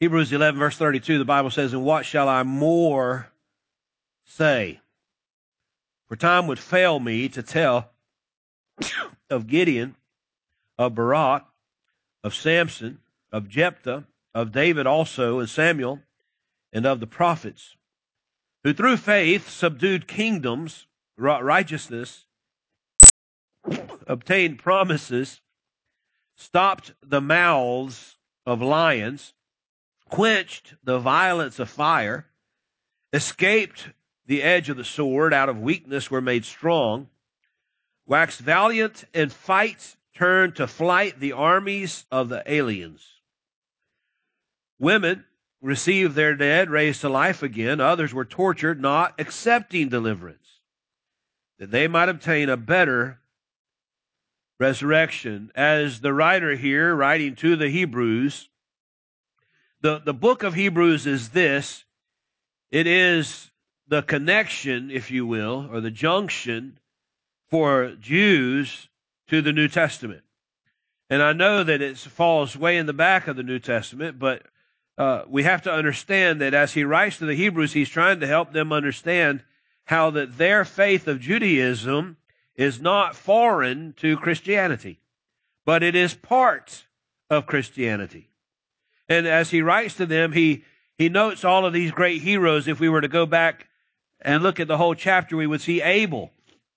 Hebrews 11, verse 32, the Bible says, "And what shall I more say? For time would fail me to tell of Gideon, of Barak, of Samson, of Jephthah, of David also, and Samuel, and of the prophets, who through faith subdued kingdoms, wrought righteousness, obtained promises, stopped the mouths of lions, quenched the violence of fire, escaped the edge of the sword, out of weakness were made strong, waxed valiant in fight, turned to flight the armies of the aliens. Women received their dead, raised to life again. Others were tortured, not accepting deliverance, that they might obtain a better resurrection." As the writer here, writing to the Hebrews, the book of Hebrews is this. It is the connection, if you will, or the junction for Jews to the New Testament. And I know that it falls way in the back of the New Testament, but we have to understand that as he writes to the Hebrews, he's trying to help them understand how that their faith of Judaism is not foreign to Christianity, but it is part of Christianity. And as he writes to them, he notes all of these great heroes. If we were to go back and look at the whole chapter, we would see Abel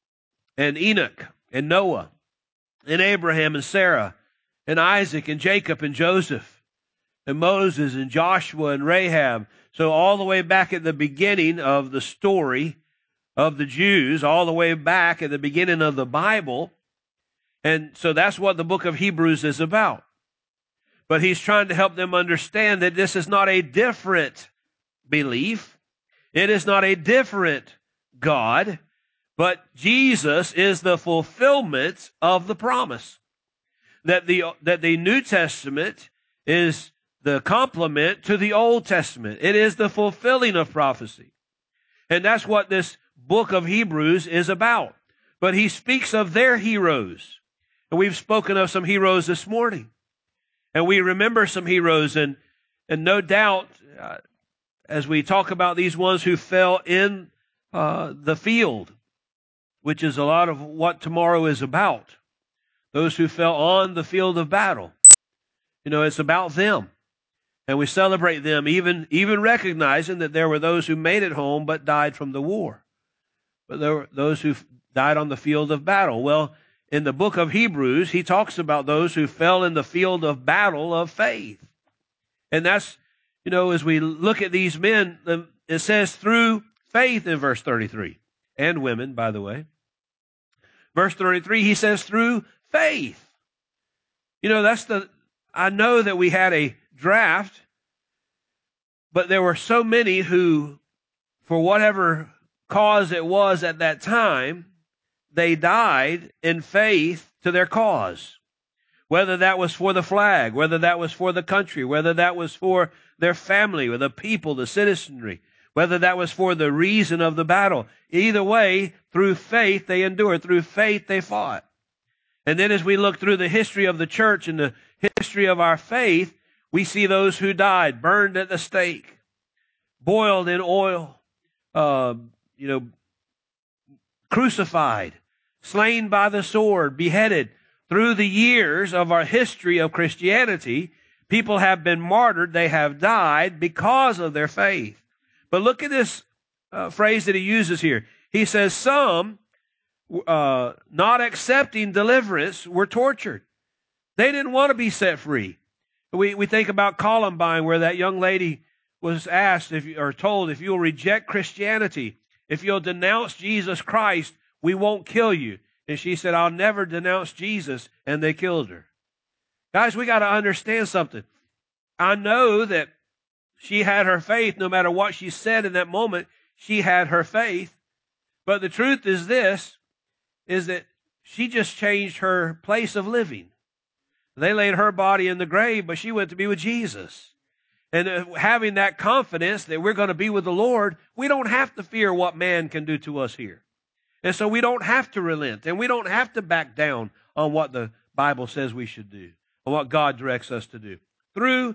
and Enoch and Noah and Abraham and Sarah and Isaac and Jacob and Joseph and Moses and Joshua and Rahab. So all the way back at the beginning of the story of the Jews, all the way back at the beginning of the Bible. And so that's what the book of Hebrews is about. But he's trying to help them understand that this is not a different belief. It is not a different God, but Jesus is the fulfillment of the promise. That the New Testament is the complement to the Old Testament. It is the fulfilling of prophecy. And that's what this book of Hebrews is about. But he speaks of their heroes. And we've spoken of some heroes this morning. And we remember some heroes, and no doubt, as we talk about these ones who fell in the field, which is a lot of what tomorrow is about, those who fell on the field of battle, it's about them. And we celebrate them, even recognizing that there were those who made it home but died from the war. But there were those who died on the field of battle. Well, in the book of Hebrews, he talks about those who fell in the field of battle of faith. And that's, as we look at these men, it says through faith in verse 33. And women, by the way. Verse 33, he says through faith. I know that we had a draft, but there were so many who, for whatever cause it was at that time, they died in faith to their cause. Whether that was for the flag, whether that was for the country, whether that was for their family or the people, the citizenry, whether that was for the reason of the battle. Either way, through faith they endured. Through faith they fought. And then as we look through the history of the church and the history of our faith, we see those who died, burned at the stake, boiled in oil, crucified, slain by the sword, beheaded. Through the years of our history of Christianity, people have been martyred. They have died because of their faith. But look at this phrase that he uses here. He says, some, not accepting deliverance, were tortured. They didn't want to be set free. We think about Columbine, where that young lady was asked or told, if you'll reject Christianity, if you'll denounce Jesus Christ, we won't kill you. And she said, I'll never denounce Jesus. And they killed her. Guys, we got to understand something. I know that she had her faith. No matter what she said in that moment, she had her faith. But the truth is this, is that she just changed her place of living. They laid her body in the grave, but she went to be with Jesus. And having that confidence that we're going to be with the Lord, we don't have to fear what man can do to us here. And so we don't have to relent, and we don't have to back down on what the Bible says we should do, or what God directs us to do. Through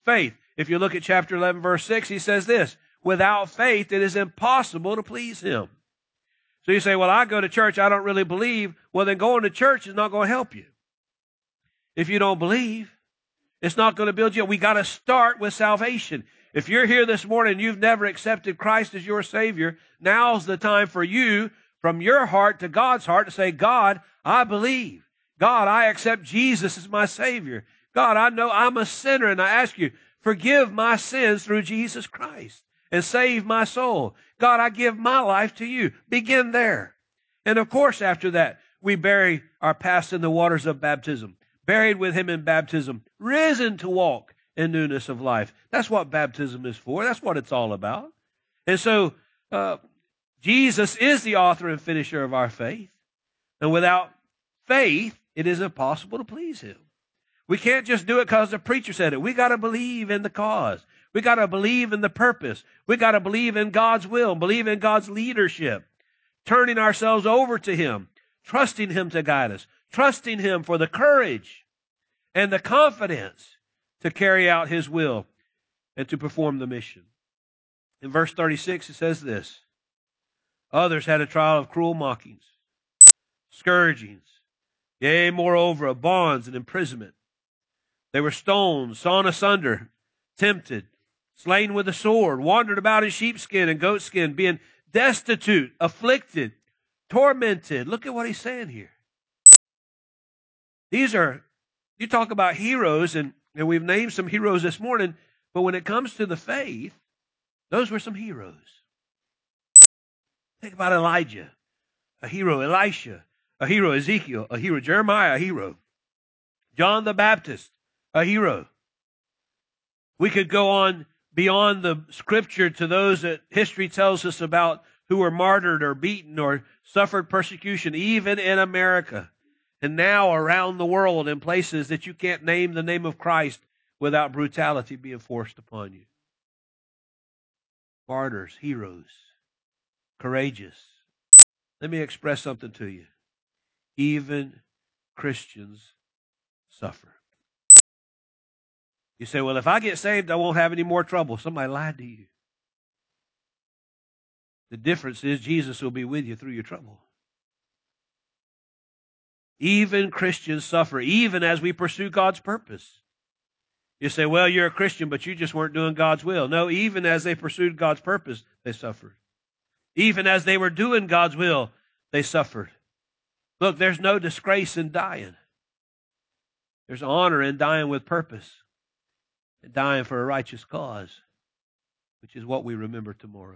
faith. If you look at chapter 11, verse 6, he says this, without faith, it is impossible to please him. So you say, well, I go to church, I don't really believe. Well, then going to church is not going to help you. If you don't believe, it's not going to build you up. We got to start with salvation. If you're here this morning and you've never accepted Christ as your Savior, now's the time for you, from your heart to God's heart, to say, God, I believe. God, I accept Jesus as my Savior. God, I know I'm a sinner, and I ask you, forgive my sins through Jesus Christ and save my soul. God, I give my life to you. Begin there. And of course, after that, we bury our past in the waters of baptism, buried with him in baptism, risen to walk in newness of life. That's what baptism is for. That's what it's all about. And so, Jesus is the author and finisher of our faith. And without faith, it is impossible to please him. We can't just do it because the preacher said it. We got to believe in the cause. We got to believe in the purpose. We got to believe in God's will, believe in God's leadership, turning ourselves over to him, trusting him to guide us, trusting him for the courage and the confidence to carry out his will and to perform the mission. In verse 36, it says this, others had a trial of cruel mockings, scourgings, yea, moreover, of bonds and imprisonment. They were stoned, sawn asunder, tempted, slain with a sword, wandered about in sheepskin and goatskin, being destitute, afflicted, tormented. Look at what he's saying here. These are, you talk about heroes, and we've named some heroes this morning, but when it comes to the faith, those were some heroes. Think about Elijah, a hero, Elisha, a hero, Ezekiel, a hero, Jeremiah, a hero, John the Baptist, a hero. We could go on beyond the scripture to those that history tells us about who were martyred or beaten or suffered persecution, even in America, and now around the world in places that you can't name the name of Christ without brutality being forced upon you. Martyrs, heroes, courageous. Let me express something to you. Even Christians suffer. You say, well, if I get saved, I won't have any more trouble. Somebody lied to you. The difference is Jesus will be with you through your trouble. Even Christians suffer, even as we pursue God's purpose. You say, well, you're a Christian, but you just weren't doing God's will. No, even as they pursued God's purpose, they suffered. Even as they were doing God's will, they suffered. Look, there's no disgrace in dying. There's honor in dying with purpose and dying for a righteous cause, which is what we remember tomorrow.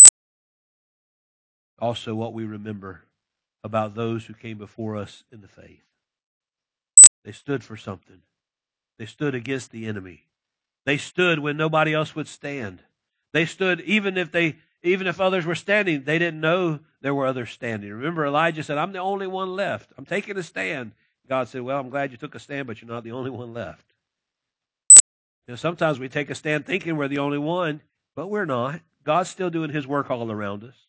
Also, what we remember about those who came before us in the faith. They stood for something. They stood against the enemy. They stood when nobody else would stand. They stood even if others were standing, they didn't know there were others standing. Remember, Elijah said, I'm the only one left. I'm taking a stand. God said, well, I'm glad you took a stand, but you're not the only one left. You know, sometimes we take a stand thinking we're the only one, but we're not. God's still doing his work all around us.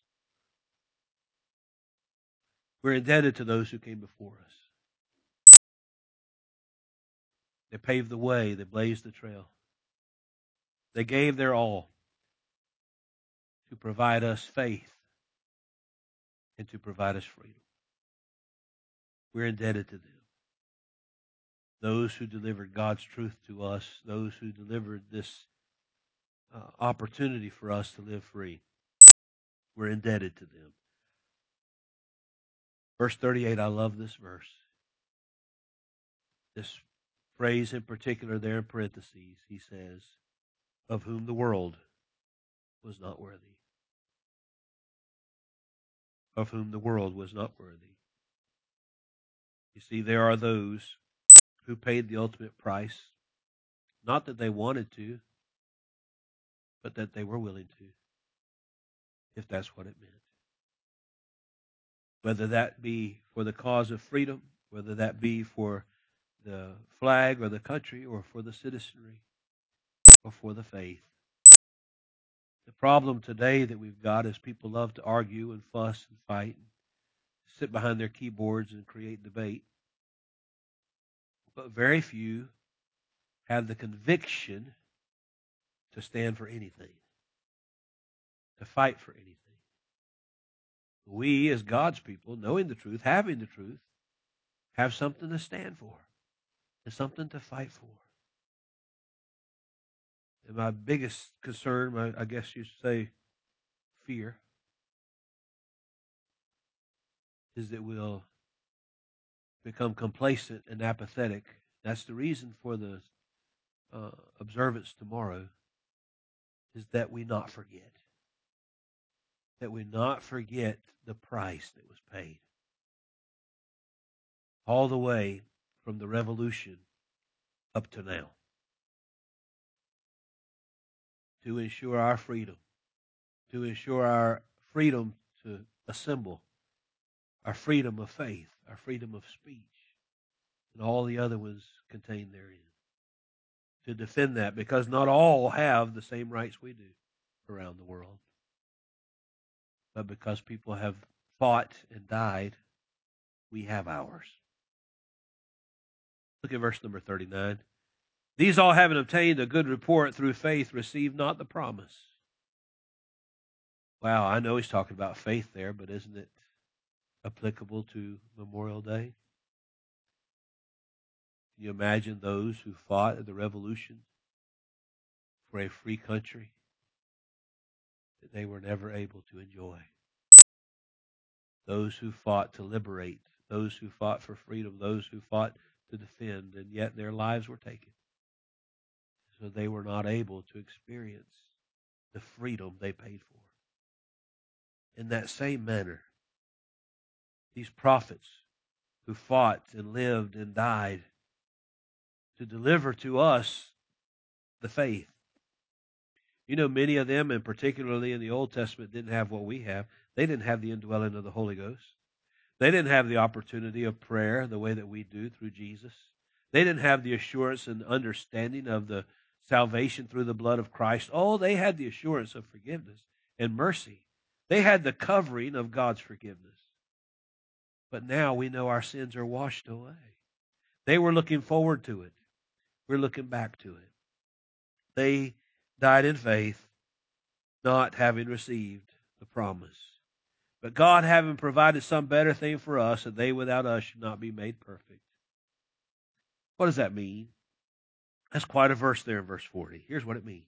We're indebted to those who came before us. They paved the way. They blazed the trail. They gave their all to provide us faith and to provide us freedom. We're indebted to them. Those who delivered God's truth to us, those who delivered this opportunity for us to live free, we're indebted to them. Verse 38, I love this verse. This phrase in particular there in parentheses, he says, of whom the world was not worthy. Of whom the world was not worthy. You see, there are those who paid the ultimate price, not that they wanted to, but that they were willing to, if that's what it meant. Whether that be for the cause of freedom, whether that be for the flag or the country or for the citizenry or for the faith. The problem today that we've got is people love to argue and fuss and fight and sit behind their keyboards and create debate. But very few have the conviction to stand for anything, to fight for anything. We, as God's people, knowing the truth, having the truth, have something to stand for, and something to fight for. And my biggest concern, I guess you say fear, is that we'll become complacent and apathetic. That's the reason for the observance tomorrow, is that we not forget. That we not forget the price that was paid. All the way from the revolution up to now. To ensure our freedom. To ensure our freedom to assemble. Our freedom of faith. Our freedom of speech. And all the other ones contained therein. To defend that, because not all have the same rights we do around the world. But because people have fought and died, we have ours. Look at verse number 39. These all having obtained a good report through faith received not the promise. Wow, I know he's talking about faith there, but isn't it applicable to Memorial Day? Can you imagine those who fought at the revolution for a free country that they were never able to enjoy? Those who fought to liberate, those who fought for freedom, those who fought to defend, and yet their lives were taken. So they were not able to experience the freedom they paid for. In that same manner, these prophets who fought and lived and died to deliver to us the faith. You know, many of them, and particularly in the Old Testament, didn't have what we have. They didn't have the indwelling of the Holy Ghost. They didn't have the opportunity of prayer the way that we do through Jesus. They didn't have the assurance and understanding of the salvation through the blood of Christ. Oh, they had the assurance of forgiveness and mercy. They had the covering of God's forgiveness. But now we know our sins are washed away. They were looking forward to it. We're looking back to it. They died in faith, not having received the promise. But God having provided some better thing for us, that they without us should not be made perfect. What does that mean? That's quite a verse there in verse 40. Here's what it means.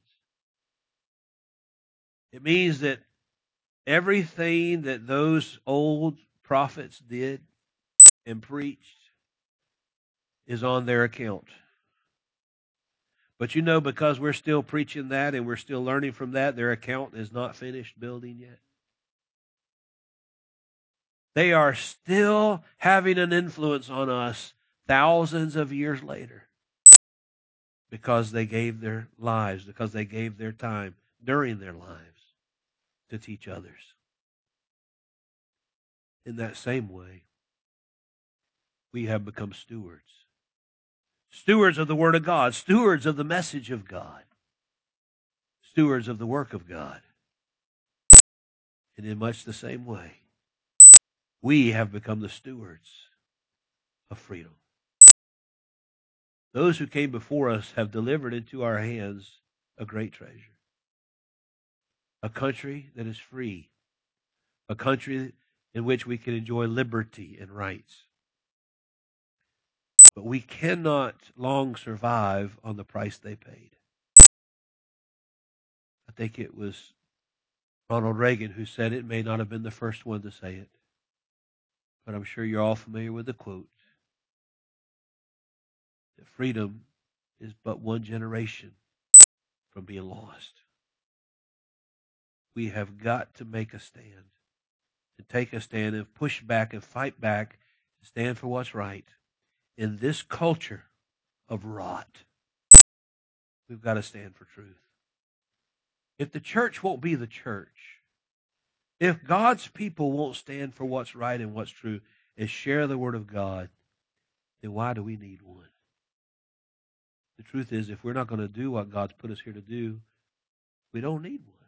It means that everything that those old prophets did and preached is on their account. But you know, because we're still preaching that and we're still learning from that, their account is not finished building yet. They are still having an influence on us thousands of years later because they gave their lives, because they gave their time during their lives to teach others. In that same way, we have become stewards. Stewards of the Word of God, stewards of the message of God, stewards of the work of God. And in much the same way, we have become the stewards of freedom. Those who came before us have delivered into our hands a great treasure. A country that is free. A country in which we can enjoy liberty and rights. But we cannot long survive on the price they paid. I think it was Ronald Reagan who said it, may not have been the first one to say it, but I'm sure you're all familiar with the quote that freedom is but one generation from being lost. We have got to make a stand and take a stand and push back and fight back and stand for what's right in this culture of rot. We've got to stand for truth. If the church won't be the church, if God's people won't stand for what's right and what's true and share the Word of God, then why do we need one? The truth is, if we're not going to do what God's put us here to do, we don't need one.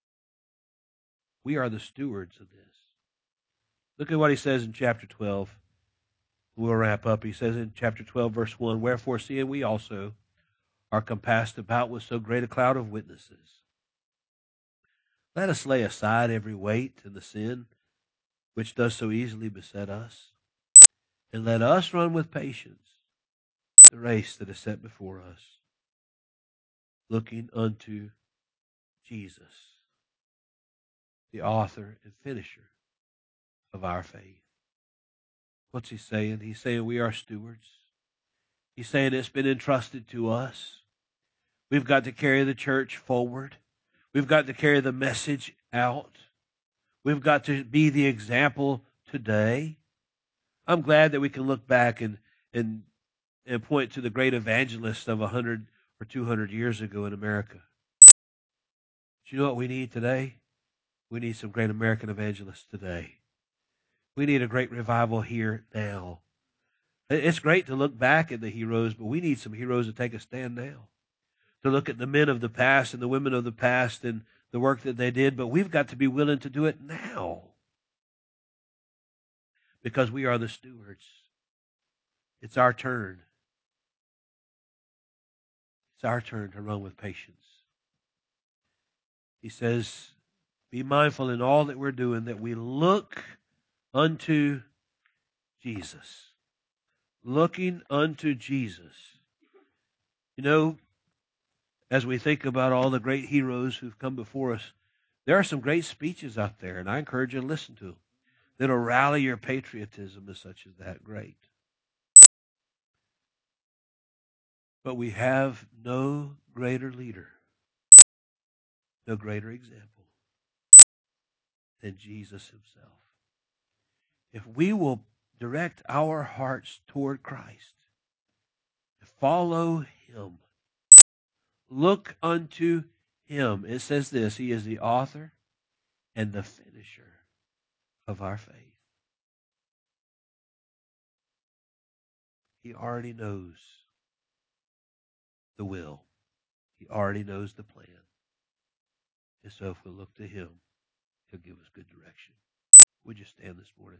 We are the stewards of this. Look at what he says in chapter 12. We'll wrap up. He says in chapter 12, verse 1, wherefore seeing we also are compassed about with so great a cloud of witnesses. Let us lay aside every weight and the sin which does so easily beset us, and let us run with patience the race that is set before us, looking unto Jesus, the author and finisher of our faith. What's he saying? He's saying we are stewards. He's saying it's been entrusted to us. We've got to carry the church forward. We've got to carry the message out. We've got to be the example today. I'm glad that we can look back and point to the great evangelists of 100 or 200 years ago in America. But you know what we need today? We need some great American evangelists today. We need a great revival here now. It's great to look back at the heroes, but we need some heroes to take a stand now. To look at the men of the past and the women of the past and the work that they did, but we've got to be willing to do it now. Because we are the stewards. It's our turn. It's our turn to run with patience. He says, be mindful in all that we're doing that we look unto Jesus. Looking unto Jesus. You know, as we think about all the great heroes who've come before us, there are some great speeches out there, and I encourage you to listen to them. That'll rally your patriotism as such as that great. But we have no greater leader, no greater example than Jesus himself. If we will direct our hearts toward Christ, follow him, look unto him. It says this, he is the author and the finisher of our faith. He already knows the will. He already knows the plan. And so if we look to him, he'll give us good direction. Would you stand this morning?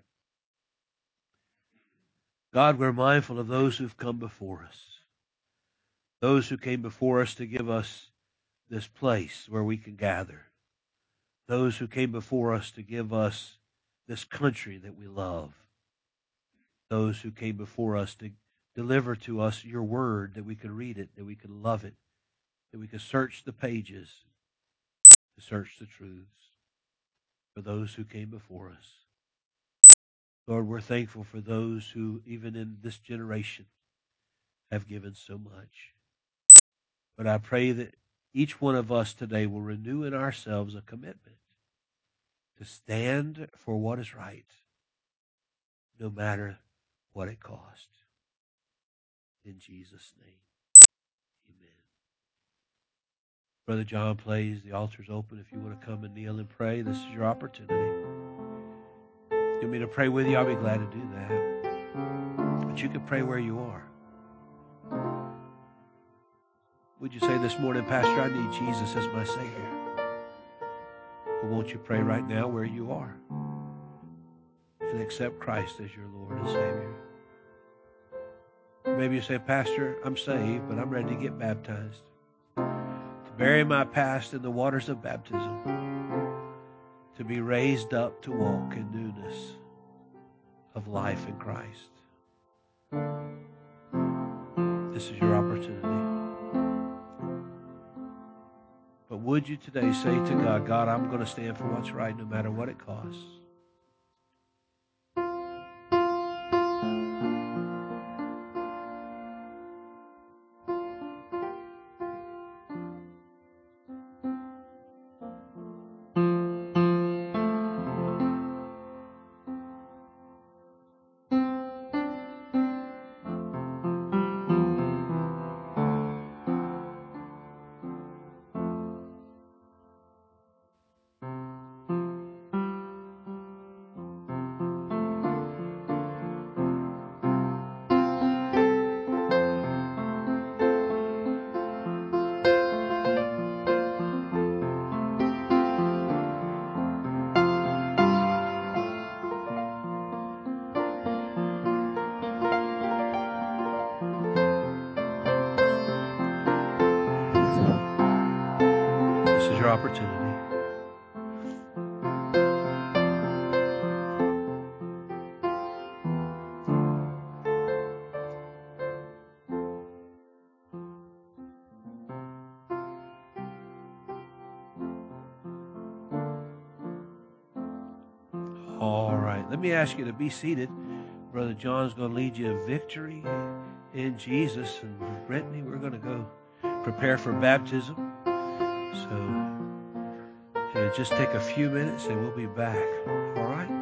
God, we're mindful of those who've come before us. Those who came before us to give us this place where we can gather. Those who came before us to give us this country that we love. Those who came before us to deliver to us your word, that we could read it, that we could love it, that we could search the pages, to search the truths. For those who came before us. Lord, we're thankful for those who, even in this generation, have given so much. But I pray that each one of us today will renew in ourselves a commitment to stand for what is right, no matter what it costs. In Jesus' name, amen. Brother John plays. The altar's open. If you want to come and kneel and pray, this is your opportunity. If you want me to pray with you, I'll be glad to do that. But you can pray where you are. Would you say this morning, Pastor, I need Jesus as my Savior? Well, won't you pray right now where you are and accept Christ as your Lord and Savior? Maybe you say, Pastor, I'm saved, but I'm ready to get baptized. To bury my past in the waters of baptism. To be raised up to walk in newness of life in Christ. This is your opportunity. But would you today say to God, God, I'm going to stand for what's right no matter what it costs. This is your opportunity. All right. Let me ask you to be seated. Brother John's going to lead you to victory in Jesus. And Brittany, we're going to go prepare for baptism. So it'll just take a few minutes and we'll be back. All right?